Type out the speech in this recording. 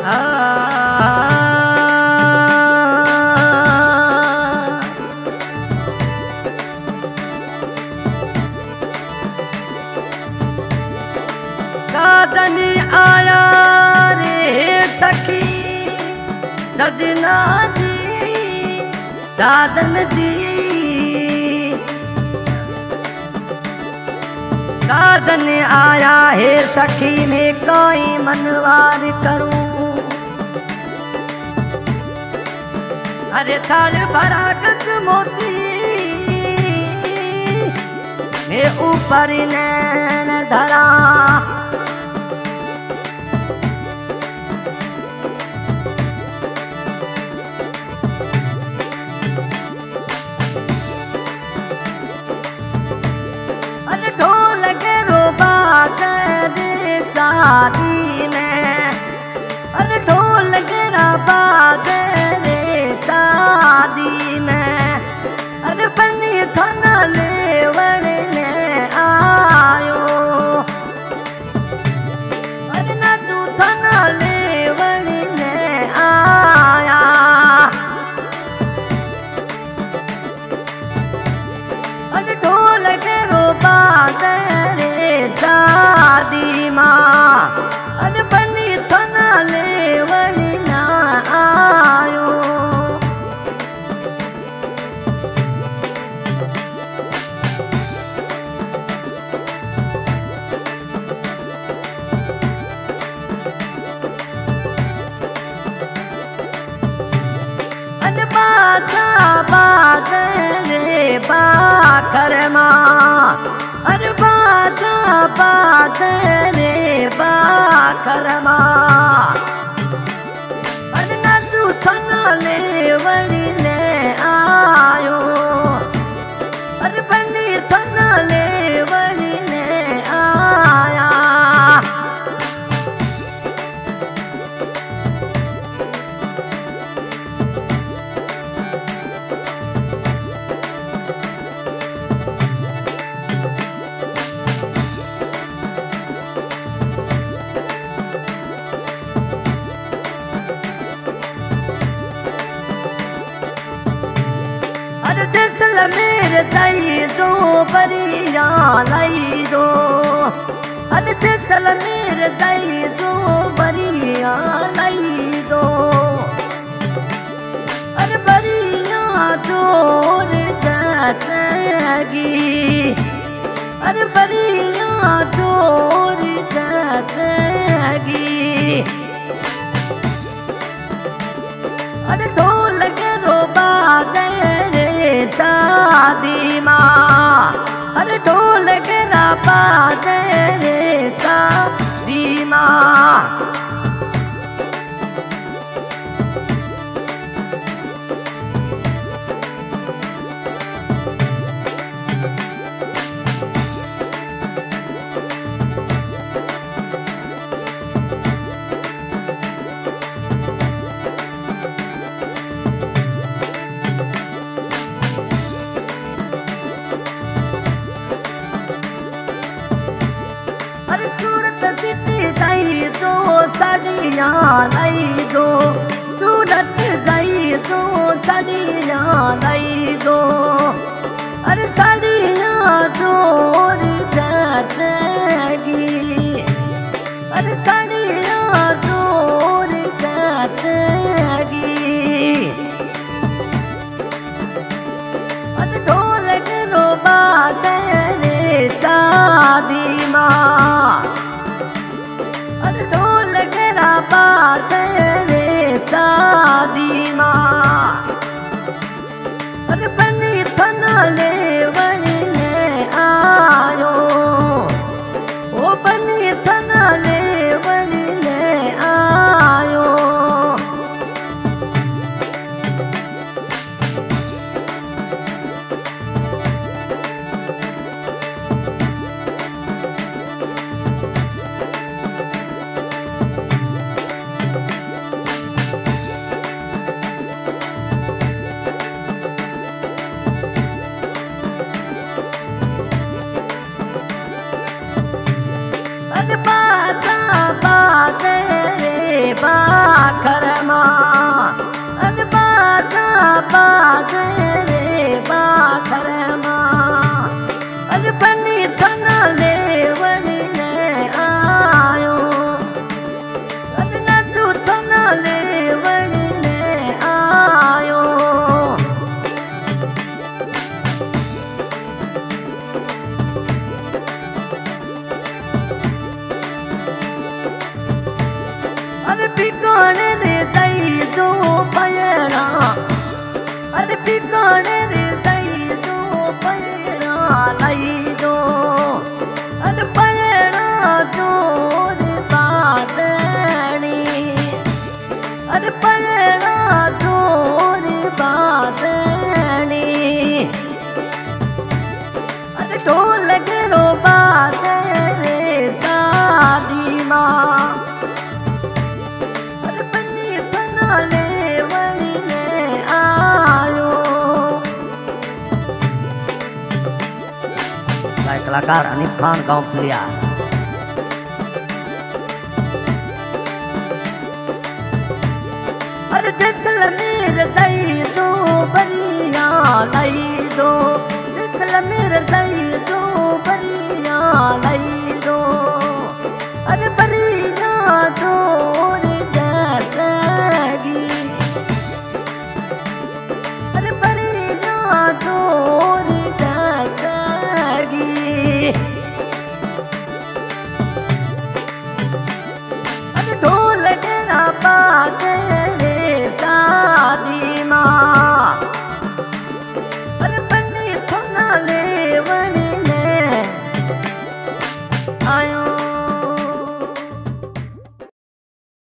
साधन आया रे सखी सजना दी साधन दी साधन आया है सखी में कोई मनवार करूं अरे थाल भरा गज मोती मैं ऊपर नैन धरा ढोल के रोबा दे शादी में अरे ढोल के रोबा दे शादी में अरे बनी थाना ले वड़ने आयो अरे ना तू थाना ले वड़ने आया अरे ढोल के रोबा शादी माँ अरे बनी थाना ले वनी ना आयो अरे बाजा बादले बाखर माँ अरे बाजा बादले बाखर माँ अरे ना तू थाना ले वनी ले आयो अरे बनी थाना ले वनी ले आया जैसलमेर जाई दो बरिया लाई दो अरे जैसलमेर जाई दो बरिया लाई दो अरे बरिया जोर जाएगी अरे बरिया जोर जाएगी अरे ढोल के रोबा दे शादी माँ अरे ढोल के रोबा दे शादी माँ अरे सूरत सिटी जाई दो साड़ियाँ लाई दो सूरत जाई दो साड़ियाँ लाई दो अरे साड़ियाँ जोर जाएगी अरे साड़ियाँ जोर जाएगी अरे ढोल के रोबा दे शादी माँ अरे ढोल के रोबा दे शादी माँ अरे बनी थाना ले वनी ले आयो ओ बनी थाना ले वनी ले आयो बाद रे बाखर मां अरे बनी थना ले वणी ने आयो अरे नजू थना ले वणी ने आयो अरे बिगाड़े रे दई दो पयड़ा अरे बिगाड़े रे दई दो पयड़ा लाई दो अरे पयड़ा जोर बादनी अरे पयड़ा जोर बादनी अरे ढोल गिरो बात रे शादी मां कलाकार अनीफ खान गांव फुलिया। अरे जैसलमेर दई दो बनिया लाई दो जैसलमेर दई दो बनिया लाई दो